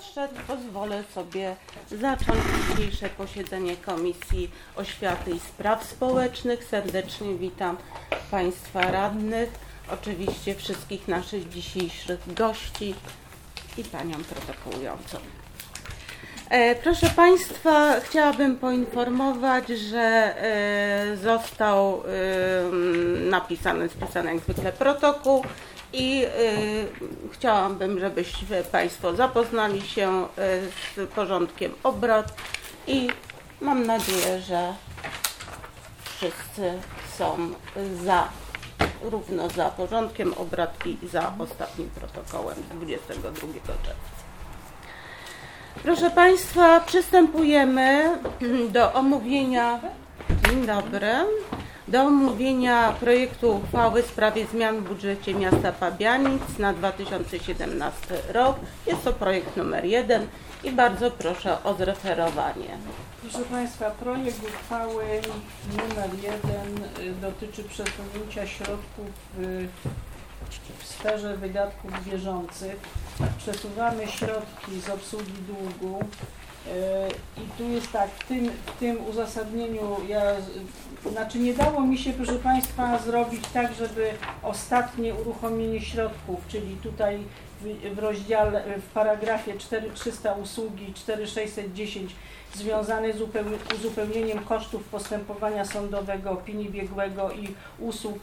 nadszedł, pozwolę sobie zacząć dzisiejsze posiedzenie Komisji Oświaty i Spraw Społecznych. Serdecznie witam Państwa radnych, oczywiście wszystkich naszych dzisiejszych gości i Panią protokołującą. Proszę Państwa, chciałabym poinformować, że został spisany jak zwykle protokół i chciałabym, żebyście Państwo zapoznali się z porządkiem obrad i mam nadzieję, że wszyscy są równo za porządkiem obrad i za ostatnim protokołem z 22 czerwca. Proszę Państwa, przystępujemy do omówienia, do omówienia projektu uchwały w sprawie zmian w budżecie miasta Pabianic na 2017 rok. Jest to projekt numer 1 i bardzo proszę o zreferowanie. Proszę Państwa, projekt uchwały numer 1 dotyczy przesunięcia środków w sferze wydatków bieżących. Przesuwamy środki z obsługi długu i tu jest tak, w tym uzasadnieniu nie dało mi się, proszę Państwa, zrobić tak, żeby ostatnie uruchomienie środków, czyli tutaj w rozdziale, w paragrafie 4300 usługi 4610 związane z uzupełnieniem kosztów postępowania sądowego, opinii biegłego i usług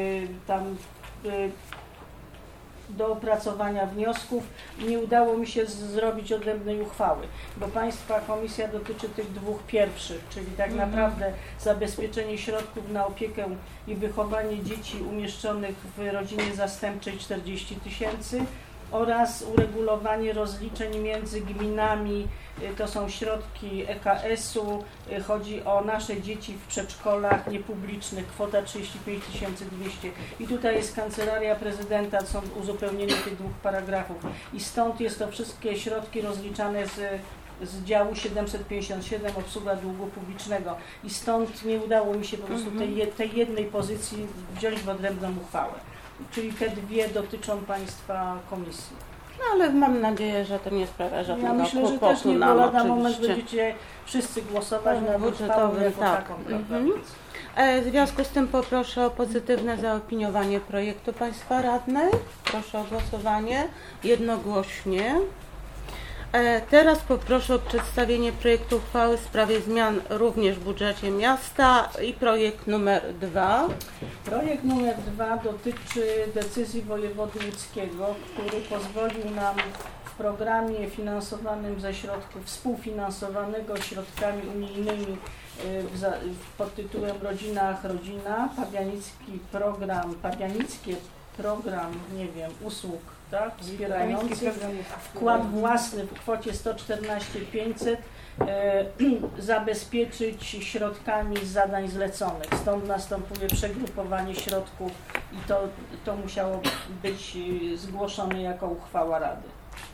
do opracowania wniosków. Nie udało mi się zrobić odrębnej uchwały, bo Państwa komisja dotyczy tych dwóch pierwszych, czyli tak naprawdę zabezpieczenie środków na opiekę i wychowanie dzieci umieszczonych w rodzinie zastępczej 40 000 oraz uregulowanie rozliczeń między gminami. To są środki EKS-u, chodzi o nasze dzieci w przedszkolach niepublicznych, kwota 35 200. I tutaj jest Kancelaria Prezydenta, są uzupełnienie tych dwóch paragrafów. I stąd jest to wszystkie środki rozliczane z działu 757 obsługa długu publicznego. I stąd nie udało mi się po prostu tej jednej pozycji wziąć w odrębną uchwałę. Czyli te dwie dotyczą Państwa komisji. No ale mam nadzieję, że to nie sprawia żadnego kłopotu. Ja myślę, że też nie, bo lada moment będziecie wszyscy głosować na budżetowym, tak. W związku z tym poproszę o pozytywne zaopiniowanie projektu Państwa radnych. Proszę o głosowanie jednogłośnie. Teraz poproszę o przedstawienie projektu uchwały w sprawie zmian również w budżecie miasta i projekt numer 2. Projekt numer 2 dotyczy decyzji wojewody łódzkiego, który pozwolił nam w programie finansowanym ze środków współfinansowanego środkami unijnymi pod tytułem Rodzina, pabianickie program, usług, tak, wspierających, wkład własny w kwocie 114 500 zabezpieczyć środkami z zadań zleconych. Stąd następuje przegrupowanie środków i to musiało być zgłoszone jako uchwała Rady.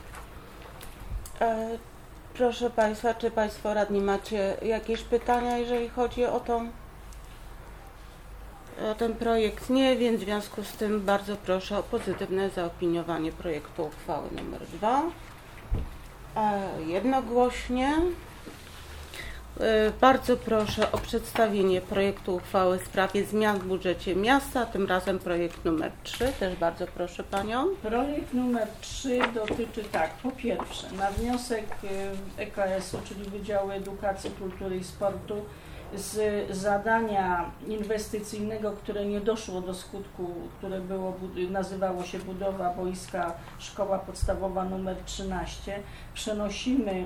Proszę Państwa, czy Państwo radni macie jakieś pytania, jeżeli chodzi o ten projekt? Nie, więc w związku z tym bardzo proszę o pozytywne zaopiniowanie projektu uchwały nr 2 jednogłośnie. Bardzo proszę o przedstawienie projektu uchwały w sprawie zmian w budżecie miasta, tym razem projekt numer 3, też bardzo proszę Panią. Projekt numer 3 dotyczy po pierwsze, na wniosek EKS-u, czyli Wydziału Edukacji, Kultury i Sportu, z zadania inwestycyjnego, które nie doszło do skutku, które nazywało się budowa boiska Szkoła Podstawowa nr 13, przenosimy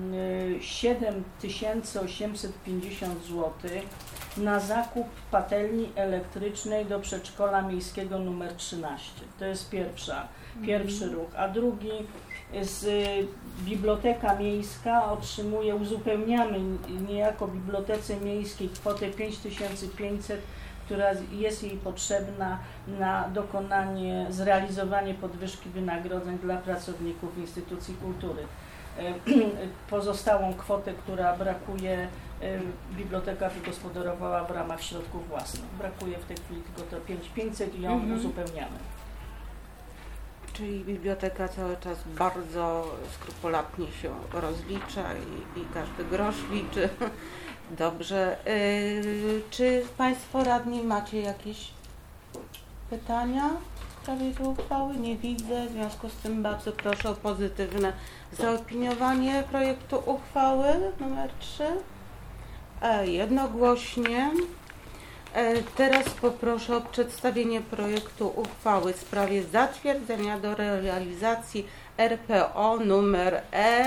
7850 zł na zakup patelni elektrycznej do przedszkola miejskiego nr 13. To jest pierwszy ruch, a drugi Biblioteka Miejska uzupełniamy niejako Bibliotece Miejskiej kwotę 5500, która jest jej potrzebna na zrealizowanie podwyżki wynagrodzeń dla pracowników instytucji kultury. Pozostałą kwotę, która brakuje, biblioteka wygospodarowała w ramach środków własnych. Brakuje w tej chwili tylko to 5500 i ją uzupełniamy. Czyli biblioteka cały czas bardzo skrupulatnie się rozlicza i każdy grosz liczy. Dobrze. Czy Państwo radni macie jakieś pytania w sprawie tej uchwały? Nie widzę. W związku z tym bardzo proszę o pozytywne zaopiniowanie projektu uchwały numer 3. Jednogłośnie. Teraz poproszę o przedstawienie projektu uchwały w sprawie zatwierdzenia do realizacji RPO numer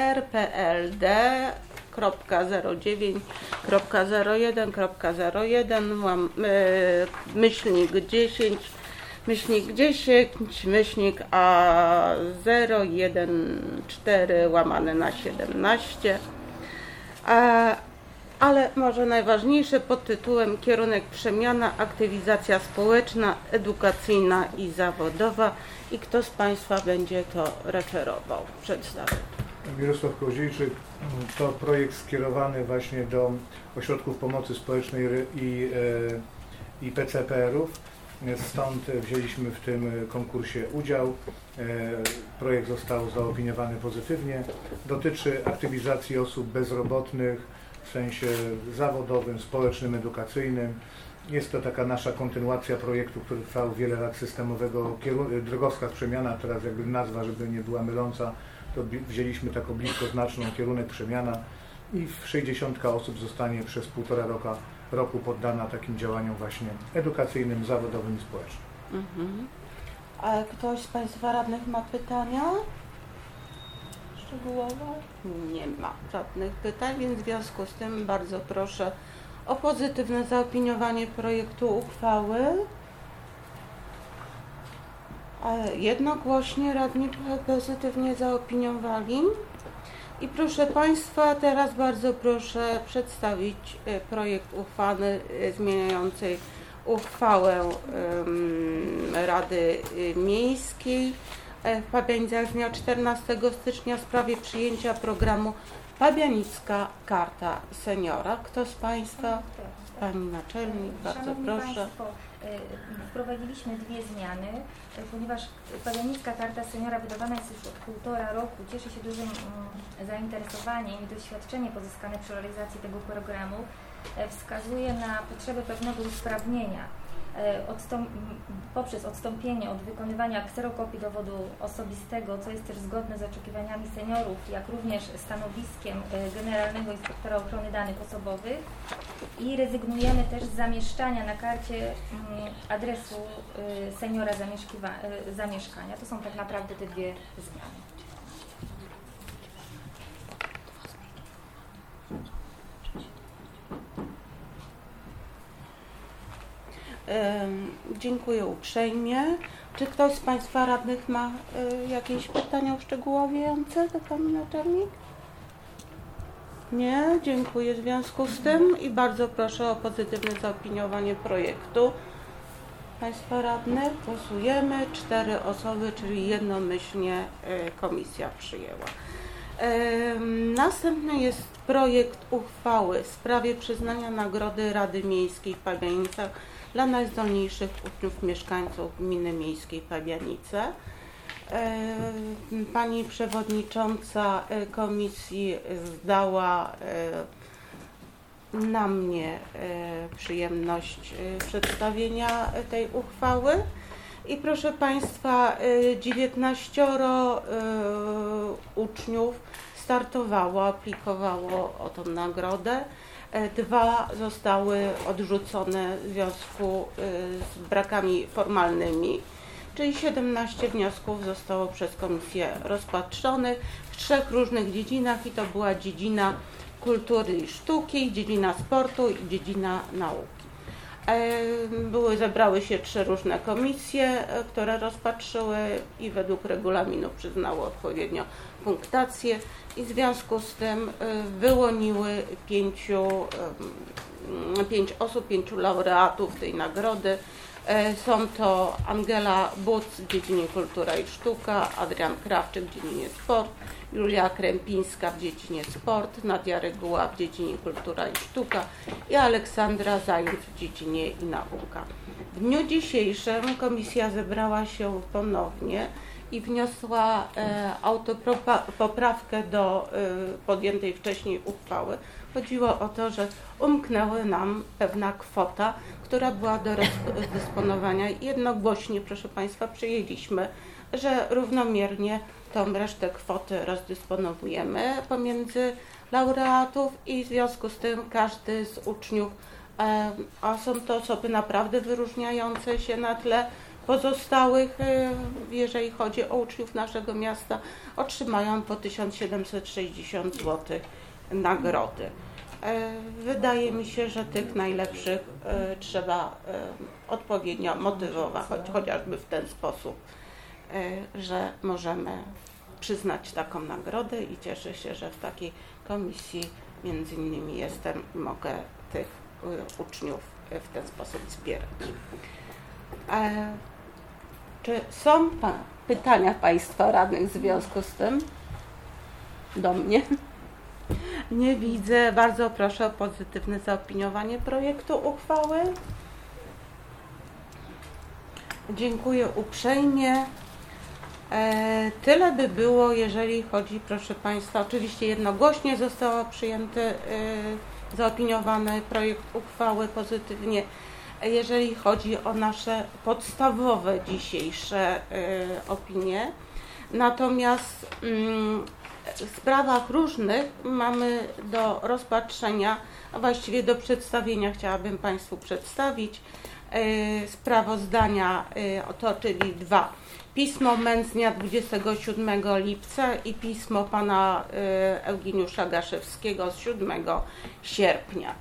RPLD.09.01.01 myślnik 10 myślnik A014/17. Ale może najważniejsze pod tytułem kierunek przemiana, aktywizacja społeczna, edukacyjna i zawodowa. I kto z Państwa będzie to referował, przedstawił? Mirosław Kołodziejczyk. To projekt skierowany właśnie do ośrodków pomocy społecznej i PCPR-ów. Stąd wzięliśmy w tym konkursie udział. Projekt został zaopiniowany pozytywnie. Dotyczy aktywizacji osób bezrobotnych w sensie zawodowym, społecznym, edukacyjnym. Jest to taka nasza kontynuacja projektu, który trwał wiele lat, systemowego Drogowskaz Przemiana, teraz jakby nazwa, żeby nie była myląca, to wzięliśmy taką bliskoznaczną kierunek przemiana i 60 osób zostanie przez 1,5 roku poddana takim działaniom właśnie edukacyjnym, zawodowym i społecznym. A ktoś z Państwa radnych ma pytania szczegółowe? Nie ma żadnych pytań, więc w związku z tym bardzo proszę o pozytywne zaopiniowanie projektu uchwały. Jednogłośnie radni pozytywnie zaopiniowali. I proszę Państwa, teraz bardzo proszę przedstawić projekt uchwały zmieniającej uchwałę Rady Miejskiej w Pabianicach z dnia 14 stycznia w sprawie przyjęcia programu Pabianicka Karta Seniora. Kto z Państwa? Pani Naczelnik, bardzo Szanowni proszę. Państwo, wprowadziliśmy 2 zmiany, ponieważ Pabianicka Karta Seniora wydawana jest już od 1,5 roku, cieszy się dużym zainteresowaniem i doświadczenie pozyskane przy realizacji tego programu wskazuje na potrzebę pewnego usprawnienia poprzez odstąpienie od wykonywania kserokopii dowodu osobistego, co jest też zgodne z oczekiwaniami seniorów, jak również stanowiskiem Generalnego Inspektora Ochrony Danych Osobowych i rezygnujemy też z zamieszczania na karcie adresu seniora zamieszkania. To są tak naprawdę te 2 zmiany. Dziękuję uprzejmie. Czy ktoś z Państwa radnych ma jakieś pytania uszczegółowiające do Pani Naczelnik? Nie? Dziękuję w związku z tym i bardzo proszę o pozytywne zaopiniowanie projektu. Państwa radnych, głosujemy. 4 osoby, czyli jednomyślnie komisja przyjęła. Następny jest projekt uchwały w sprawie przyznania nagrody Rady Miejskiej w Pabianicach dla najzdolniejszych uczniów mieszkańców gminy miejskiej Pabianice. Pani przewodnicząca komisji zdała na mnie przyjemność przedstawienia tej uchwały. I proszę Państwa, 19 uczniów startowało, aplikowało o tą nagrodę. 2 zostały odrzucone w związku z brakami formalnymi, czyli 17 wniosków zostało przez komisję rozpatrzonych w 3 różnych dziedzinach i to była dziedzina kultury i sztuki, dziedzina sportu i dziedzina nauki. Zebrały się 3 różne komisje, które rozpatrzyły i według regulaminu przyznały odpowiednio punktację i w związku z tym wyłoniły 5 osób, 5 laureatów tej nagrody. Są to Angela Buc w dziedzinie kultura i sztuka, Adrian Krawczyk w dziedzinie sport, Julia Krępińska w dziedzinie sport, Nadia Reguła w dziedzinie kultura i sztuka i Aleksandra Zając w dziedzinie i nauka. W dniu dzisiejszym komisja zebrała się ponownie i wniosła autopoprawkę do podjętej wcześniej uchwały. Chodziło o to, że umknęła nam pewna kwota, która była do rozdysponowania i jednogłośnie, proszę Państwa, przyjęliśmy, że równomiernie tą resztę kwoty rozdysponowujemy pomiędzy laureatów i w związku z tym każdy z uczniów, a są to osoby naprawdę wyróżniające się na tle pozostałych, jeżeli chodzi o uczniów naszego miasta, otrzymają po 1760 zł nagrody. Wydaje mi się, że tych najlepszych trzeba odpowiednio motywować, chociażby w ten sposób, że możemy przyznać taką nagrodę i cieszę się, że w takiej komisji między innymi jestem i mogę tych uczniów w ten sposób wspierać. Czy są pytania Państwa radnych w związku z tym? Do mnie? Nie widzę. Bardzo proszę o pozytywne zaopiniowanie projektu uchwały. Dziękuję uprzejmie. Tyle by było, jeżeli chodzi, proszę Państwa, oczywiście jednogłośnie został przyjęty, zaopiniowany projekt uchwały pozytywnie, jeżeli chodzi o nasze podstawowe dzisiejsze opinie. Natomiast w sprawach różnych mamy do rozpatrzenia, a właściwie do przedstawienia, chciałabym Państwu przedstawić sprawozdania, czyli dwa. Pismo MEN z dnia 27 lipca i pismo pana Eugeniusza Gaszewskiego z 7 sierpnia.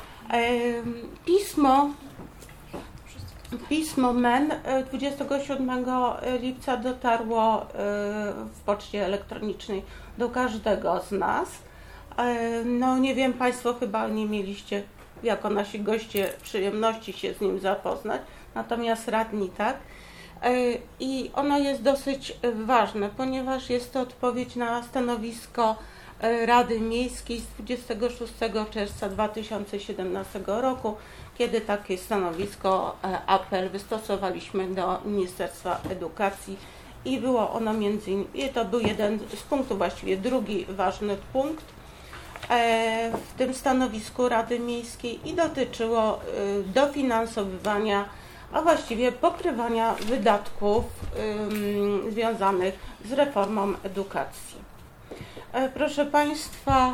Pismo MEN 27 lipca dotarło w poczcie elektronicznej do każdego z nas. No nie wiem, Państwo chyba nie mieliście jako nasi goście przyjemności się z nim zapoznać, natomiast radni tak. I ono jest dosyć ważne, ponieważ jest to odpowiedź na stanowisko Rady Miejskiej z 26 czerwca 2017 roku, kiedy takie stanowisko, apel wystosowaliśmy do Ministerstwa Edukacji i było ono między innymi, to był jeden z punktów, właściwie drugi ważny punkt w tym stanowisku Rady Miejskiej i dotyczyło dofinansowywania, a właściwie pokrywania wydatków związanych z reformą edukacji. Proszę Państwa,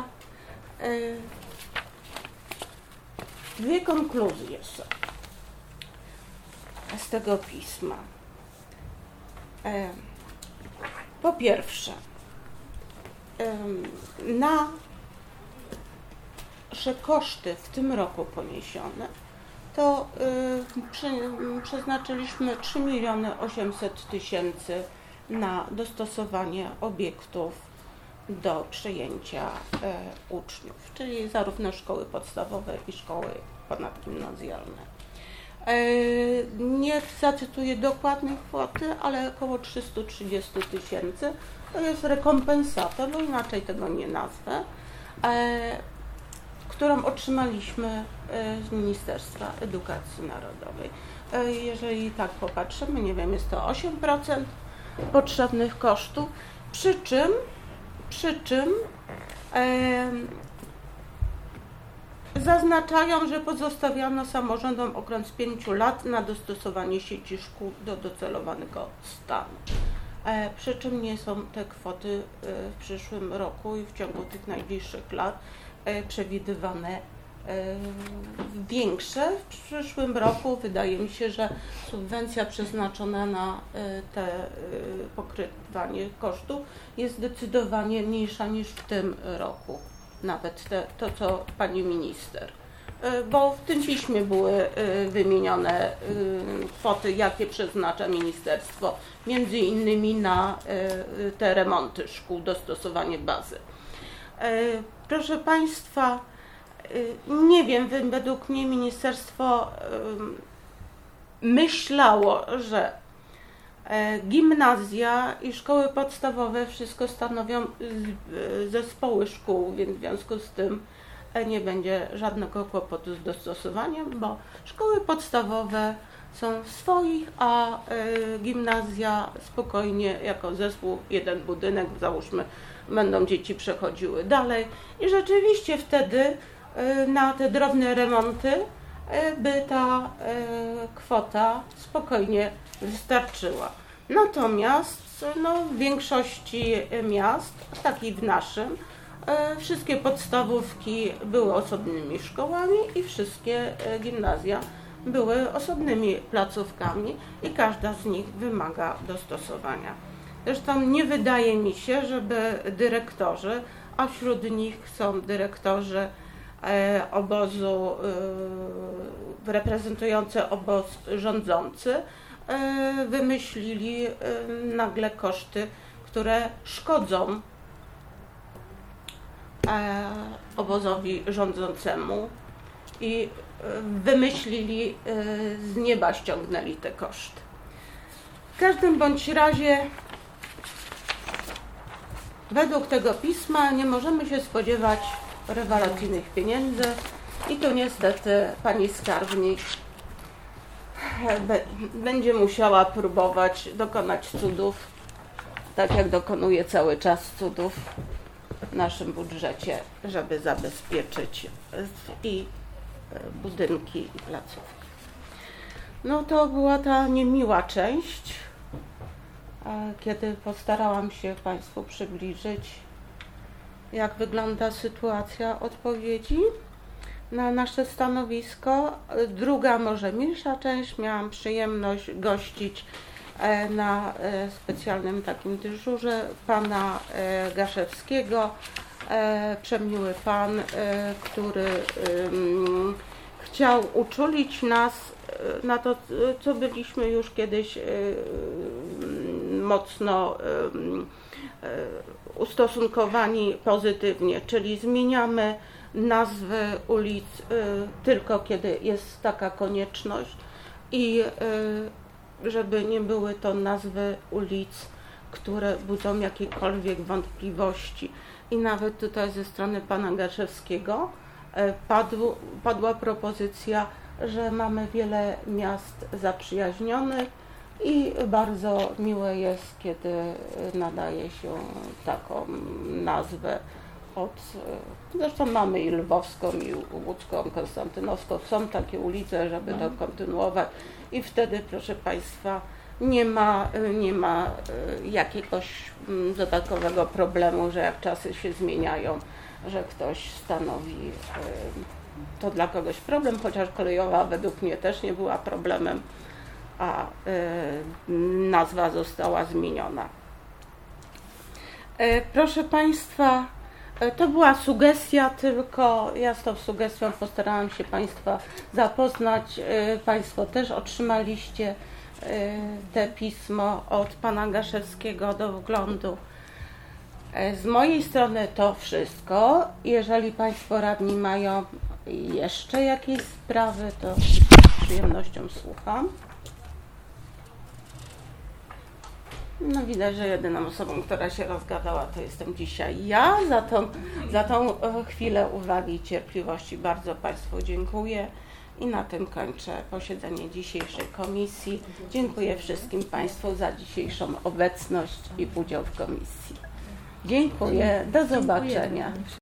dwie konkluzje są z tego pisma. Po pierwsze, nasze koszty w tym roku poniesione to przeznaczyliśmy 3 800 000 na dostosowanie obiektów do przyjęcia uczniów, czyli zarówno szkoły podstawowe, jak i szkoły ponadgimnazjalne. Nie zacytuję dokładnej kwoty, ale około 330 000 to jest rekompensata, bo inaczej tego nie nazwę, którą otrzymaliśmy z Ministerstwa Edukacji Narodowej. Jeżeli tak popatrzymy, nie wiem, jest to 8% potrzebnych kosztów, przy czym zaznaczają, że pozostawiano samorządom okres 5 lat na dostosowanie sieci szkół do docelowanego stanu. Przy czym nie są te kwoty w przyszłym roku i w ciągu tych najbliższych lat przewidywane większe. W przyszłym roku wydaje mi się, że subwencja przeznaczona na te pokrywanie kosztów jest zdecydowanie mniejsza niż w tym roku. Nawet to, co pani minister. Bo w tym piśmie były wymienione kwoty, jakie przeznacza ministerstwo, między innymi na te remonty szkół, dostosowanie bazy. Proszę Państwa, nie wiem, według mnie ministerstwo myślało, że gimnazja i szkoły podstawowe wszystko stanowią zespoły szkół, więc w związku z tym nie będzie żadnego kłopotu z dostosowaniem, bo szkoły podstawowe są swoich, a gimnazja spokojnie jako zespół, jeden budynek, załóżmy, będą dzieci przechodziły dalej i rzeczywiście wtedy na te drobne remonty by ta kwota spokojnie wystarczyła. Natomiast w większości miast, tak i w naszym, wszystkie podstawówki były osobnymi szkołami i wszystkie gimnazja były osobnymi placówkami i każda z nich wymaga dostosowania. Zresztą nie wydaje mi się, żeby dyrektorzy, a wśród nich są dyrektorzy obozu, reprezentujący obóz rządzący, wymyślili nagle koszty, które szkodzą obozowi rządzącemu i wymyślili, z nieba ściągnęli te koszty. W każdym bądź razie według tego pisma nie możemy się spodziewać rewelacyjnych pieniędzy i tu niestety pani skarbnik będzie musiała próbować dokonać cudów, tak jak dokonuje cały czas cudów w naszym budżecie, żeby zabezpieczyć i budynki i placówki. To była ta niemiła część, kiedy postarałam się Państwu przybliżyć, jak wygląda sytuacja odpowiedzi na nasze stanowisko. Druga, może milsza część, miałam przyjemność gościć na specjalnym takim dyżurze pana Gaszewskiego, przemiły pan, który chciał uczulić nas na to, co byliśmy już kiedyś mocno ustosunkowani pozytywnie, czyli zmieniamy nazwy ulic tylko kiedy jest taka konieczność i żeby nie były to nazwy ulic, które budzą jakiekolwiek wątpliwości. I nawet tutaj ze strony pana Gaszewskiego padła propozycja, że mamy wiele miast zaprzyjaźnionych i bardzo miłe jest, kiedy nadaje się taką nazwę zresztą mamy i Lwowską, i Łódzką, Konstantynowską, są takie ulice, żeby to kontynuować i wtedy, proszę Państwa, nie ma jakiegoś dodatkowego problemu, że jak czasy się zmieniają, że ktoś stanowi to dla kogoś problem, chociaż kolejowa według mnie też nie była problemem, a nazwa została zmieniona. Proszę Państwa, to była sugestia tylko, ja z tą sugestią postarałam się Państwa zapoznać. Państwo też otrzymaliście te pismo od pana Gaszewskiego do wglądu. Z mojej strony to wszystko. Jeżeli Państwo radni mają jeszcze jakieś sprawy, to z przyjemnością słucham. Widać, że jedyną osobą, która się rozgadała, to jestem dzisiaj ja. Za tą chwilę uwagi i cierpliwości bardzo Państwu dziękuję i na tym kończę posiedzenie dzisiejszej komisji. Dziękuję wszystkim Państwu za dzisiejszą obecność i udział w komisji. Dziękuję, do zobaczenia.